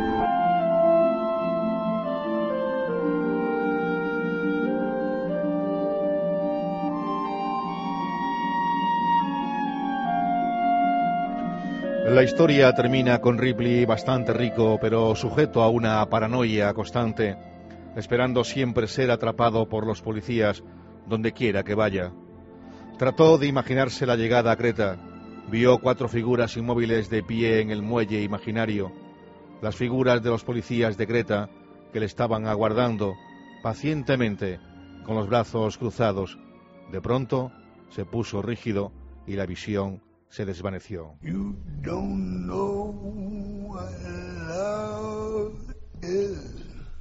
La historia termina con Ripley bastante rico, pero sujeto a una paranoia constante, esperando siempre ser atrapado por los policías donde quiera que vaya. Trató de imaginarse la llegada a Creta. Vio 4 figuras inmóviles de pie en el muelle imaginario, las figuras de los policías de Creta que le estaban aguardando pacientemente con los brazos cruzados. De pronto se puso rígido y la visión se desvaneció. You don't know what love is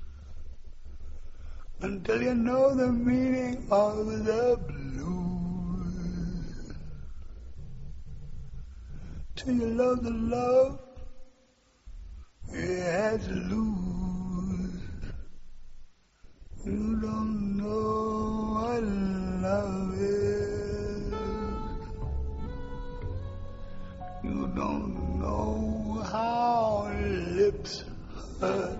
until you know the meaning of the blues. Till you love the love you had to lose. You don't know what love is. You don't know how lips hurt.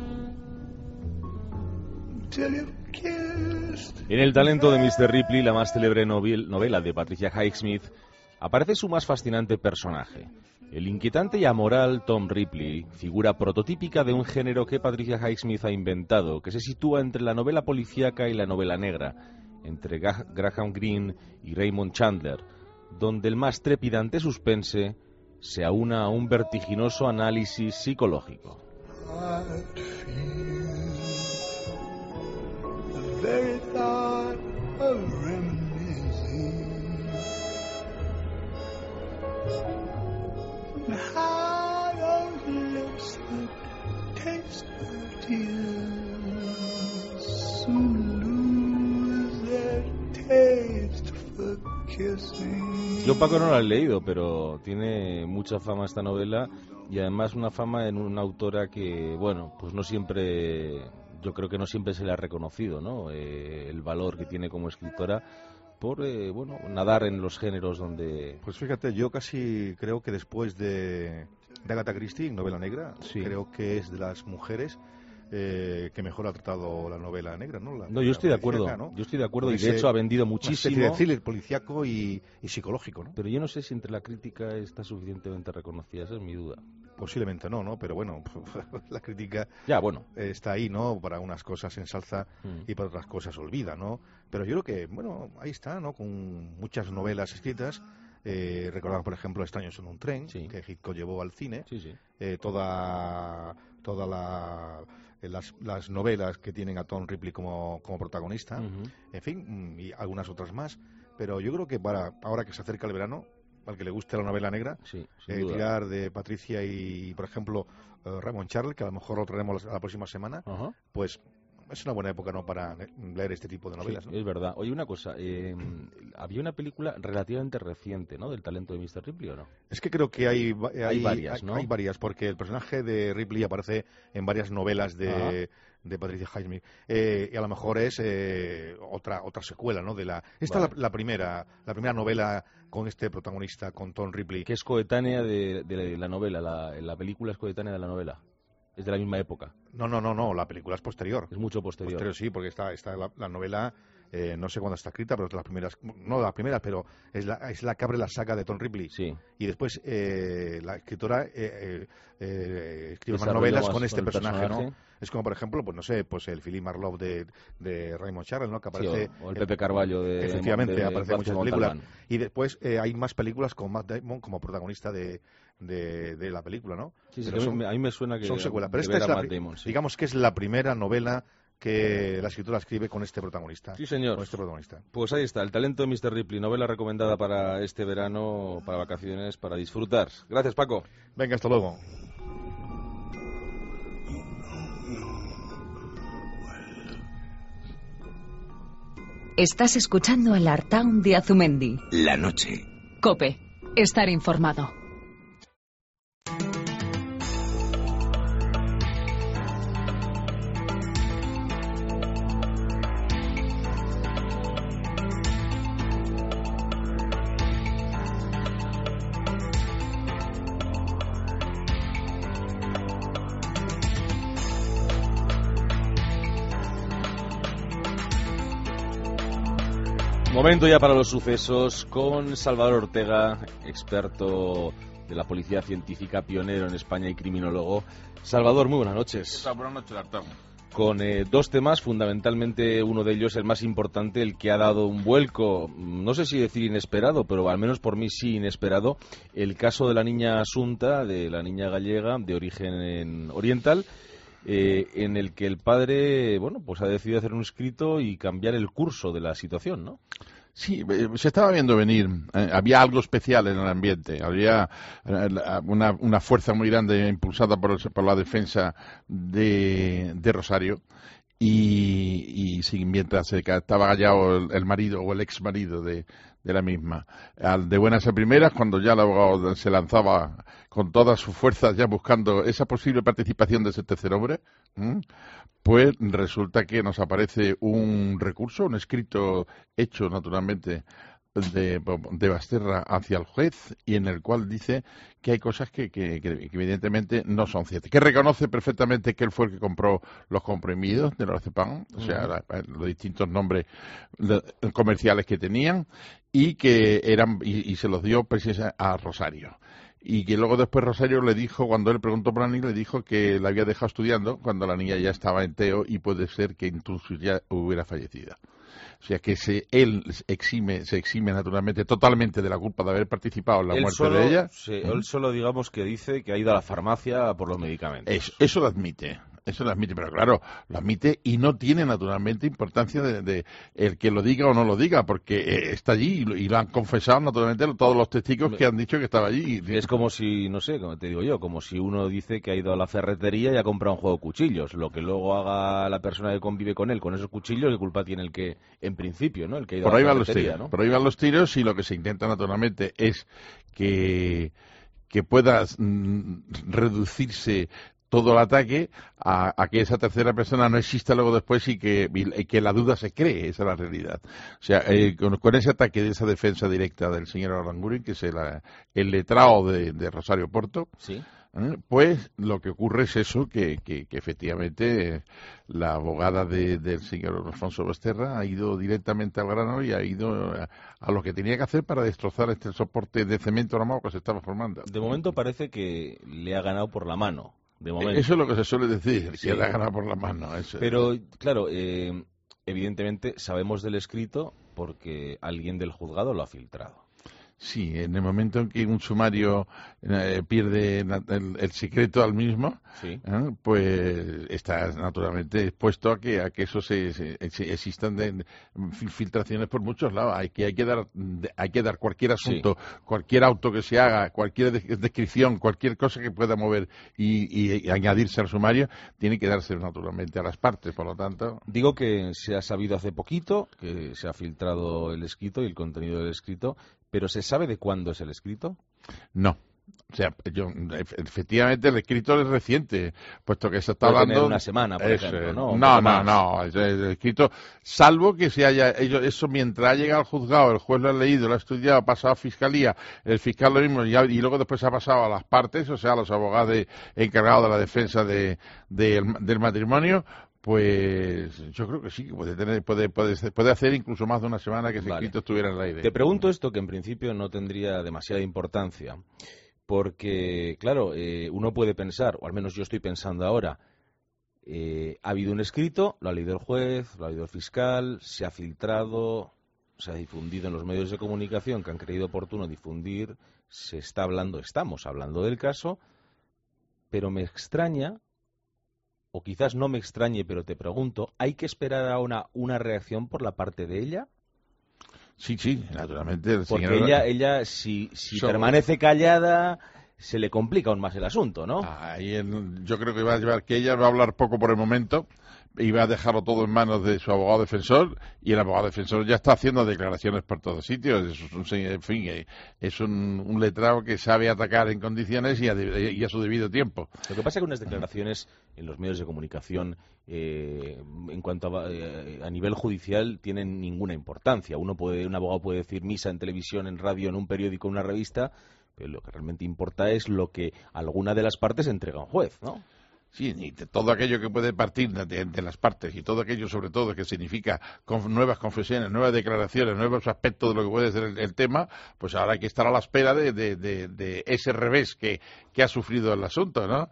En El talento de Mr. Ripley, la más célebre novela de Patricia Highsmith, aparece su más fascinante personaje, el inquietante y amoral Tom Ripley, figura prototípica de un género que Patricia Highsmith ha inventado, que se sitúa entre la novela policíaca y la novela negra, entre Graham Greene y Raymond Chandler, donde el más trepidante suspense se aúna a un vertiginoso análisis psicológico. Very thought of reminiscing how those lips that taste of tears soon lose their taste for kissing. Yo, Paco, no la he leído, pero tiene mucha fama esta novela y además una fama en una autora que, bueno, pues no siempre... Yo creo que no siempre se le ha reconocido, ¿no? El valor que tiene como escritora por, bueno, nadar en los géneros donde... Pues fíjate, yo casi creo que después de Agatha Christie, novela negra, sí, creo que es de las mujeres que mejor ha tratado la novela negra, ¿no? No, yo estoy de acuerdo, ¿no? Yo estoy de acuerdo, y de hecho ha vendido muchísimo. Una especie de thriller policíaco y psicológico, ¿no? Pero yo no sé si entre la crítica está suficientemente reconocida, esa es mi duda. Posiblemente no, pero bueno, la crítica ya, bueno, está ahí, ¿no? Para unas cosas ensalza y para otras cosas olvida, ¿no? Pero yo creo que, bueno, ahí está, ¿no? Con muchas novelas escritas. Recordamos, por ejemplo, Extraños en un tren, que Hitchcock llevó al cine. Todas las novelas que tienen a Tom Ripley como protagonista, en fin, y algunas otras más. Pero yo creo que ahora que se acerca el verano, al que le guste la novela negra, tirar de Patricia y, por ejemplo, Raymond Charles, que a lo mejor lo traeremos la próxima semana, pues es una buena época, ¿no?, para leer este tipo de novelas, ¿no? Es verdad. Oye, una cosa, había una película relativamente reciente, ¿no?, del talento de Mr. Ripley, ¿o no? Es que creo que hay varias, ¿no? Hay varias, porque el personaje de Ripley aparece en varias novelas de Patricia Highsmith, y a lo mejor es otra secuela, ¿no? Esta es la primera novela con este protagonista, con Tom Ripley. Que es coetánea de la novela, la película es coetánea de la novela. Es de la misma época. No, la película es posterior. Es mucho posterior. Sí, porque está la novela, no sé cuándo está escrita, pero es de las primeras, no de las primeras, pero es la que abre la saga de Tom Ripley. Sí. Y después la escritora escribe más novelas con este personaje, ¿no? Es como, por ejemplo, pues no sé, pues el Philip Marlowe de Raymond Charles, ¿no? Que aparece, o el Pepe Carvalho de... Efectivamente, aparece en muchas películas. Montalbán. Y después hay más películas con Matt Damon como protagonista de la película, ¿no? Sí, a mí me suena que son secuelas, pero esta es digamos que es la primera novela que la escritora escribe con este protagonista. Sí, señor. Con este protagonista. Pues ahí está, El talento de Mr. Ripley, novela recomendada para este verano, para vacaciones, para disfrutar. Gracias, Paco. Venga, hasta luego. Estás escuchando el Artaun de Azumendi. La noche. COPE. Estar informado. Momento ya para los sucesos con Salvador Ortega, experto de la policía científica, pionero en España y criminólogo. Salvador, muy buenas noches. Buenas noches, Arturo. Con dos temas, fundamentalmente uno de ellos, el más importante, el que ha dado un vuelco, no sé si decir inesperado, pero al menos por mí sí inesperado, el caso de la niña Asunta, de la niña gallega de origen oriental, en el que el padre, bueno, pues ha decidido hacer un escrito y cambiar el curso de la situación, ¿no? Sí, se estaba viendo venir. Había algo especial en el ambiente. Había una fuerza muy grande impulsada por la defensa de Rosario. Y mientras estaba callado el marido o el ex marido de la misma. De buenas a primeras, cuando ya el abogado se lanzaba con todas sus fuerzas ya buscando esa posible participación de ese tercer hombre, pues resulta que nos aparece un recurso, un escrito hecho naturalmente de Basterra hacia el juez, y en el cual dice que hay cosas que evidentemente no son ciertas, que reconoce perfectamente que él fue el que compró los comprimidos de lorazepam, o sea, los distintos nombres comerciales que tenían, y que eran y se los dio precisamente a Rosario. Y que luego después Rosario le dijo, cuando él preguntó por la niña, le dijo que la había dejado estudiando cuando la niña ya estaba en TEO y puede ser que incluso ya hubiera fallecido. O sea que él se exime naturalmente totalmente de la culpa de haber participado en la muerte de ella. Sí, él solo digamos que dice que ha ido a la farmacia por los medicamentos. Eso lo admite, pero claro, lo admite y no tiene naturalmente importancia de el que lo diga o no lo diga, porque está allí y lo han confesado naturalmente todos los testigos que han dicho que estaba allí. Es como si, no sé, como te digo yo, como si uno dice que ha ido a la ferretería y ha comprado un juego de cuchillos. Lo que luego haga la persona que convive con él con esos cuchillos, ¿qué culpa tiene el que, en principio, ¿no? El que ha ido a la ferretería, ¿no? Por ahí van los tiros, y lo que se intenta naturalmente es que pueda reducirse todo el ataque a que esa tercera persona no exista luego después y que la duda se cree, esa es la realidad. O sea, con ese ataque de esa defensa directa del señor Aranguren, que es el letrado de Rosario Porto, ¿sí? Pues lo que ocurre es eso, que efectivamente la abogada del señor Alfonso Basterra ha ido directamente al grano y ha ido a lo que tenía que hacer para destrozar este soporte de cemento armado que se estaba formando. De momento parece que le ha ganado por la mano. De momento. Eso es lo que se suele decir, Sí. que le ha ganado por la mano. Eso. Pero, claro, evidentemente sabemos del escrito porque alguien del juzgado lo ha filtrado. Sí, en el momento en que un sumario pierde el secreto al mismo, Sí. pues está naturalmente expuesto a que eso existan filtraciones por muchos lados. Hay que dar cualquier asunto, cualquier auto que se haga, cualquier descripción, cualquier cosa que pueda mover y añadirse al sumario, tiene que darse naturalmente a las partes. Por lo tanto, digo que se ha sabido hace poquito que se ha filtrado el escrito y el contenido del escrito. ¿Pero se sabe de cuándo es el escrito? No. O sea, efectivamente el escrito es reciente, puesto que se está Puede hablando... tener una semana, por ejemplo, ¿no? No, el escrito, salvo que se haya... Eso mientras ha llegado al juzgado, el juez lo ha leído, lo ha estudiado, ha pasado a fiscalía, el fiscal lo mismo, y luego después ha pasado a las partes, o sea, a los abogados encargados de la defensa del matrimonio. Pues yo creo que sí, que puede hacer incluso más de una semana que ese escrito estuviera en el aire. Te pregunto esto, que en principio no tendría demasiada importancia, porque, claro, uno puede pensar, o al menos yo estoy pensando ahora, ha habido un escrito, lo ha leído el juez, lo ha leído el fiscal, se ha filtrado, se ha difundido en los medios de comunicación que han creído oportuno difundir, estamos hablando del caso, pero me extraña, o quizás no me extrañe, pero te pregunto, ¿hay que esperar a una reacción por la parte de ella? Sí, naturalmente. Porque ella si permanece callada, se le complica aún más el asunto, ¿no? Yo creo que ella va a hablar poco por el momento y va a dejarlo todo en manos de su abogado defensor, y el abogado defensor ya está haciendo declaraciones por todos sitios. Es un letrado que sabe atacar en condiciones y a su debido tiempo. Lo que pasa es que unas declaraciones en los medios de comunicación en cuanto a nivel judicial tienen ninguna importancia. Un abogado puede decir misa en televisión, en radio, en un periódico, en una revista, pero lo que realmente importa es lo que alguna de las partes entrega a un juez, ¿no? Sí, y todo aquello que puede partir de las partes, y todo aquello sobre todo que significa nuevas confesiones, nuevas declaraciones, nuevos aspectos de lo que puede ser el tema, pues ahora hay que estar a la espera de ese revés que ha sufrido el asunto, ¿no?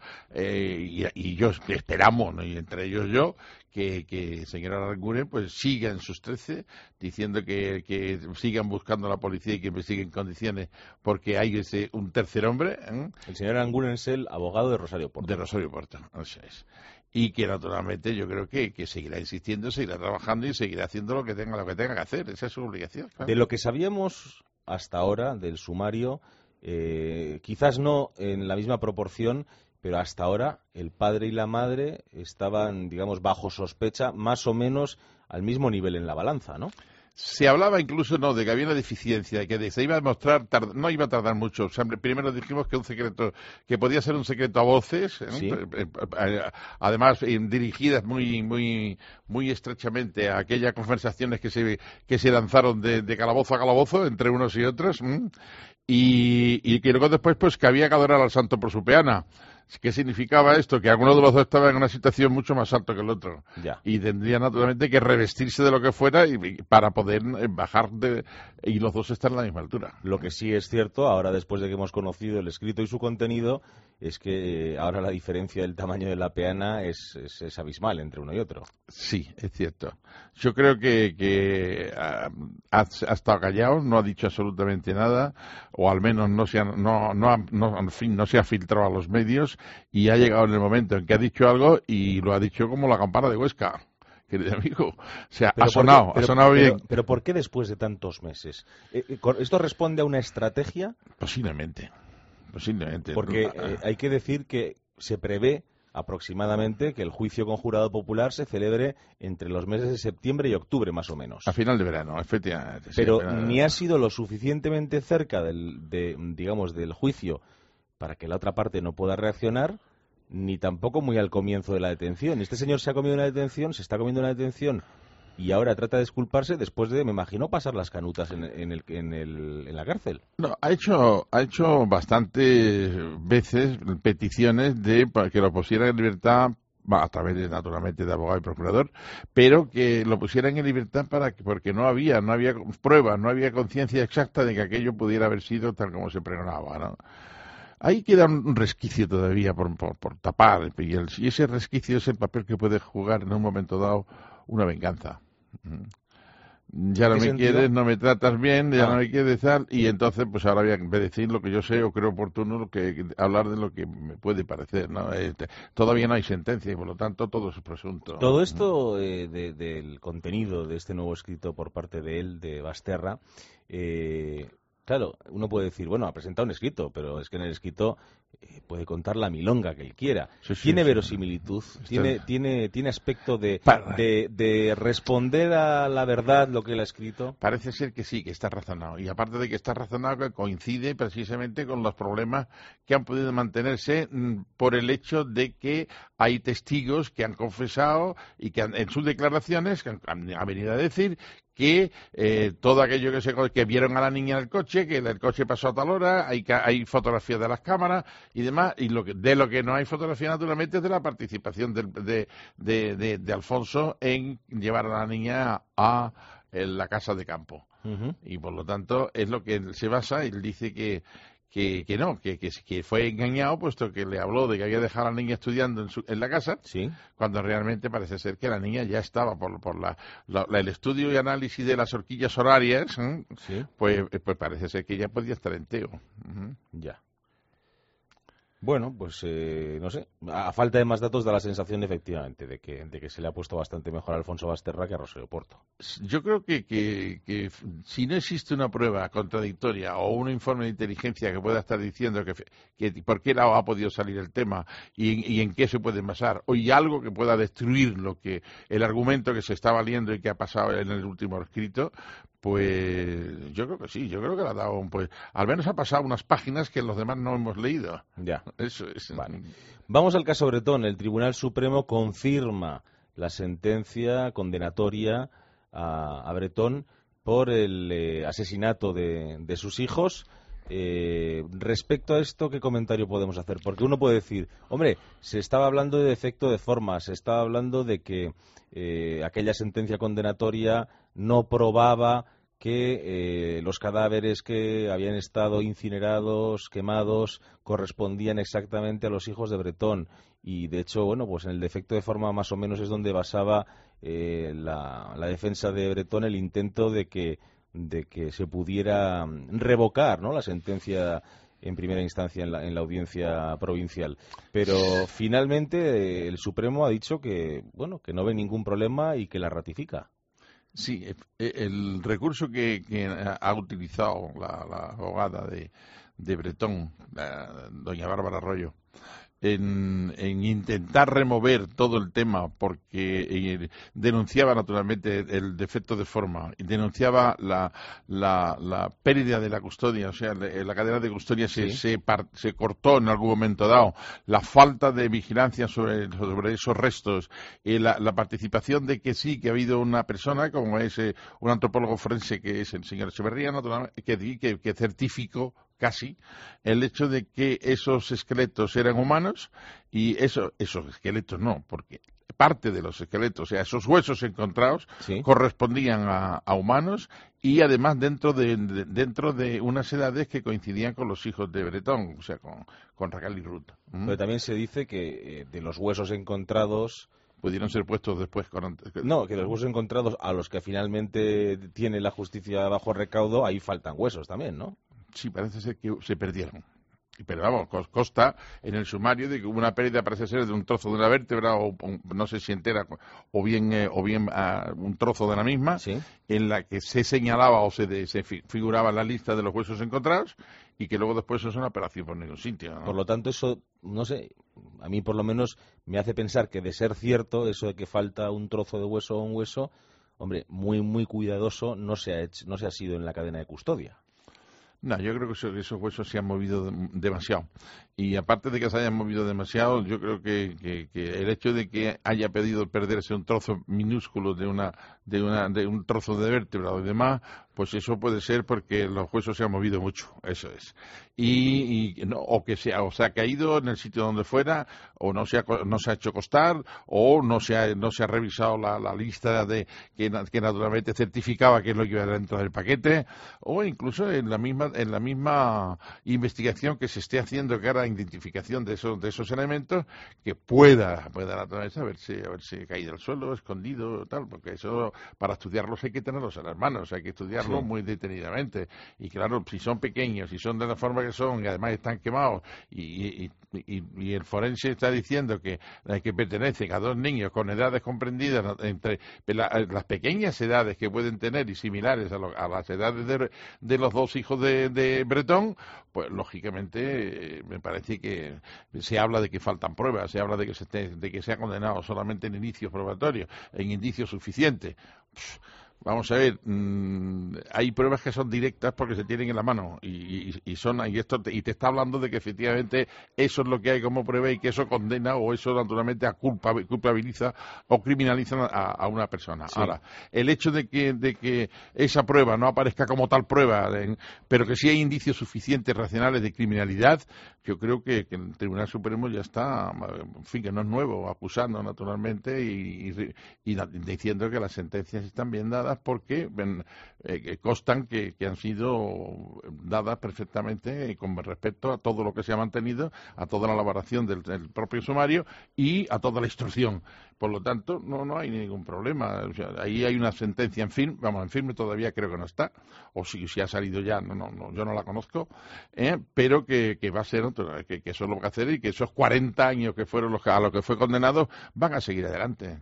Y yo esperamos, ¿no? Y entre ellos yo, que señora Aranguren pues siga en sus 13 diciendo que sigan buscando a la policía y que investigue en condiciones, porque hay un tercer hombre. El señor Aranguren es el abogado de Rosario Porto. De Rosario Porto, eso es. Y que naturalmente yo creo que seguirá insistiendo, seguirá trabajando y seguirá haciendo lo que tenga que hacer. Esa es su obligación. Claro. De lo que sabíamos hasta ahora del sumario, quizás no en la misma proporción, pero hasta ahora el padre y la madre estaban, digamos, bajo sospecha, más o menos al mismo nivel en la balanza, ¿no? Se hablaba incluso de que había una deficiencia, de que se iba a mostrar, no iba a tardar mucho. O sea, primero dijimos que un secreto, que podía ser un secreto a voces, ¿Sí? Además dirigidas muy estrechamente a aquellas conversaciones que se lanzaron de calabozo a calabozo entre unos y otros, y que luego después pues que había que adorar al santo por su peana. ¿Qué significaba esto? Que alguno de los dos estaba en una situación mucho más alta que el otro. Ya. Y tendría naturalmente que revestirse de lo que fuera para poder bajar y los dos estar en la misma altura. Lo que sí es cierto, ahora después de que hemos conocido el escrito y su contenido, es que ahora la diferencia del tamaño de la peana es abismal entre uno y otro. Sí, es cierto. Yo creo que ha estado callado, no ha dicho absolutamente nada, o al menos no se ha filtrado a los medios, y ha llegado en el momento en que ha dicho algo y lo ha dicho como la campana de Huesca, querido amigo. O sea, ha sonado bien. Pero ¿por qué después de tantos meses? ¿Esto responde a una estrategia? Posiblemente. Porque hay que decir que se prevé aproximadamente que el juicio con jurado popular se celebre entre los meses de septiembre y octubre, más o menos. A final de verano, efectivamente. Pero ni ha sido lo suficientemente cerca del juicio para que la otra parte no pueda reaccionar, ni tampoco muy al comienzo de la detención. Este señor se está comiendo una detención y ahora trata de disculparse después de, me imagino, pasar las canutas en la cárcel. No, ha hecho bastantes veces peticiones de para que lo pusieran en libertad, a través de, naturalmente, de abogado y procurador, pero que lo pusieran en libertad porque no había pruebas, no había conciencia exacta de que aquello pudiera haber sido tal como se pregonaba, ¿no? Ahí queda un resquicio todavía por tapar, y ese resquicio es el papel que puede jugar en un momento dado una venganza. Ya no me quieres, no me tratas bien, ya no me quieres tal, y entonces pues ahora voy a decir lo que yo sé o creo oportuno, hablar de lo que me puede parecer, ¿no? Todavía no hay sentencia y por lo tanto todo es presunto. Todo esto del contenido de este nuevo escrito por parte de él, de Basterra, claro, uno puede decir, bueno, ha presentado un escrito, pero es que en el escrito puede contar la milonga que él quiera. Tiene verosimilitud, tiene aspecto de responder a la verdad lo que él ha escrito. Parece ser que sí, que está razonado. Y aparte de que está razonado, que coincide precisamente con los problemas que han podido mantenerse por el hecho de que hay testigos que han confesado y que en sus declaraciones han venido a decir que todo aquello que vieron a la niña en el coche, que el coche pasó a tal hora, hay fotografías de las cámaras y demás, y de lo que no hay fotografía naturalmente es de la participación de Alfonso en llevar a la niña a la casa de campo. Y por lo tanto es lo que se basa, y él dice que fue engañado, puesto que le habló de que había dejado a la niña estudiando en la casa, cuando realmente parece ser que la niña ya estaba por el estudio y análisis de las horquillas horarias, pues parece ser que ya podía estar en Teo. Ya. Bueno, pues no sé, a falta de más datos da la sensación efectivamente de que se le ha puesto bastante mejor a Alfonso Basterra que a Rosario Porto. Yo creo que si no existe una prueba contradictoria o un informe de inteligencia que pueda estar diciendo que por qué lado ha podido salir el tema y en qué se puede basar, o y algo que pueda destruir el argumento que se está valiendo y que ha pasado en el último escrito, pues yo creo que sí, yo creo que le ha dado al menos ha pasado unas páginas que los demás no hemos leído. Ya. Eso es. Vale. Vamos al caso Bretón. El Tribunal Supremo confirma la sentencia condenatoria a Bretón por el asesinato de sus hijos. Respecto a esto, ¿qué comentario podemos hacer? Porque uno puede decir, hombre, se estaba hablando de defecto de forma, se estaba hablando de que aquella sentencia condenatoria no probaba que los cadáveres que habían estado incinerados, quemados, correspondían exactamente a los hijos de Bretón. Y de hecho, bueno, pues en el defecto de forma más o menos es donde basaba la defensa de Bretón el intento de que se pudiera revocar, ¿no?, la sentencia en primera instancia en la audiencia provincial. Pero finalmente el Supremo ha dicho que no ve ningún problema y que la ratifica. Sí, el recurso que ha utilizado la abogada de Bretón, doña Bárbara Arroyo, en intentar remover todo el tema, porque denunciaba naturalmente el defecto de forma, y denunciaba la pérdida de la custodia, o sea, la cadena de custodia se cortó en algún momento dado, la falta de vigilancia sobre esos restos, la participación de que sí, que ha habido una persona, como es un antropólogo forense, que es el señor Echeverría, naturalmente, que certificó casi el hecho de que esos esqueletos eran humanos, y esos esqueletos no, porque parte de los esqueletos, o sea, esos huesos encontrados correspondían a humanos, y además dentro de unas edades que coincidían con los hijos de Bretón, o sea, con Raquel y Ruth. Pero también se dice que de los huesos encontrados pudieron ser puestos después No, que los huesos encontrados a los que finalmente tiene la justicia bajo recaudo, ahí faltan huesos también, ¿no? Sí, parece ser que se perdieron. Pero vamos, consta en el sumario de que hubo una pérdida, parece ser, de un trozo de una vértebra, o no sé si entera, o bien un trozo de la misma, en la que se señalaba o se figuraba en la lista de los huesos encontrados, y que luego después eso es una operación por ningún sitio, ¿no? Por lo tanto, eso, no sé, a mí por lo menos me hace pensar que, de ser cierto eso de que falta un trozo de hueso o un hueso, hombre, muy, muy cuidadoso no se ha sido en la cadena de custodia. No, yo creo que esos huesos se han movido demasiado. Y aparte de que se hayan movido demasiado, yo creo que el hecho de que haya pedido perderse un trozo minúsculo de de un trozo de vértebra o demás, pues eso puede ser porque los huesos se han movido mucho, eso es. O que se ha caído en el sitio donde fuera, o no se ha hecho costar, o no se ha revisado la lista que naturalmente certificaba que es lo que iba dentro del paquete, o incluso en la misma investigación que se esté haciendo que haga identificación de esos elementos, que pueda naturalmente haberse caído al suelo, escondido, tal, porque eso para estudiarlos hay que tenerlos en las manos, hay que estudiarlos muy detenidamente. Y claro, si son pequeños, si son de la forma que son, y además están quemados, y el forense está diciendo que pertenecen a dos niños con edades comprendidas entre las pequeñas edades que pueden tener y similares a las edades de los dos hijos de Bretón, pues lógicamente me parece que se habla de que faltan pruebas, se habla de que se ha condenado solamente en indicios probatorios, en indicios suficientes. Vamos a ver, hay pruebas que son directas porque se tienen en la mano y te está hablando de que efectivamente eso es lo que hay como prueba y que eso condena o eso naturalmente culpabiliza o criminaliza a una persona. Sí. Ahora, el hecho de que esa prueba no aparezca como tal prueba, pero que sí hay indicios suficientes racionales de criminalidad, yo creo que el Tribunal Supremo ya está, en fin, que no es nuevo, acusando naturalmente y diciendo que las sentencias están bien dadas porque constan que han sido dadas perfectamente con respecto a todo lo que se ha mantenido, a toda la elaboración del propio sumario y a toda la instrucción. Por lo tanto, no hay ningún problema. O sea, ahí hay una sentencia en firme todavía creo que no está, o si ha salido ya, yo no la conozco, pero que va a ser que eso es lo que va a hacer y que esos 40 años que fueron a los que fue condenado van a seguir adelante.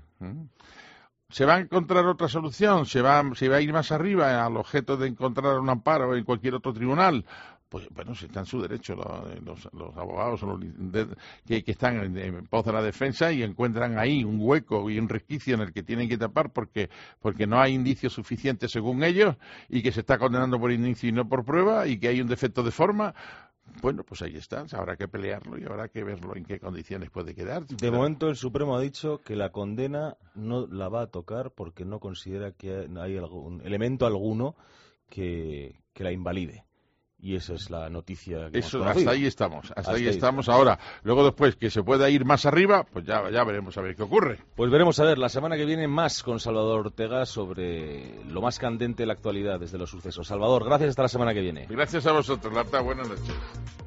¿Se va a encontrar otra solución? ¿Se va a ir más arriba al objeto de encontrar un amparo en cualquier otro tribunal? Pues bueno, si está en su derecho los abogados que están en pos de la defensa y encuentran ahí un hueco y un resquicio en el que tienen que tapar porque no hay indicios suficientes según ellos y que se está condenando por indicio y no por prueba y que hay un defecto de forma. Bueno, pues ahí está, habrá que pelearlo y habrá que verlo en qué condiciones puede quedar. De momento el Supremo ha dicho que la condena no la va a tocar porque no considera que hay elemento alguno que la invalide. Y esa es la noticia que hemos conocido. Hasta ahí estamos ahora. Luego después que se pueda ir más arriba, pues ya veremos a ver qué ocurre. Pues veremos a ver, la semana que viene más con Salvador Ortega sobre lo más candente de la actualidad desde los sucesos. Salvador, gracias, hasta la semana que viene. Gracias a vosotros, Marta, buenas noches.